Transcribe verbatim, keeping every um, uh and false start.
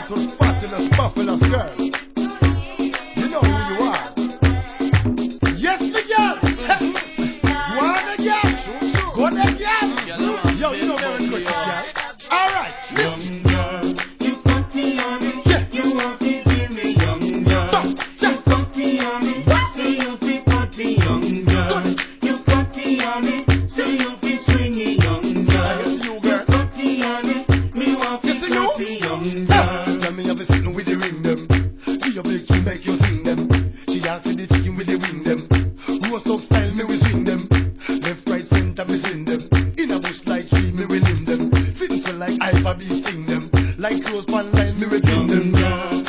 to the fabulous, buffalous girl. You know who you are. Yes, the girl. You are the girl. Go the girl. Yo, you know very good, girl. All right, listen. Young girl, you cocky on me. Yeah. You want to give me young girl. Stop. You cocky on me. Say you be cocky young girl. You cocky on me. Say you be swingy young girl. I see you, girl. Cocky on me. Me want to You see you? cocky young Ah, girl. Tell me have a sitting with the ring them. Do your big tune make you sing them. She asks the chicken with the wing them. Roast up style me we swing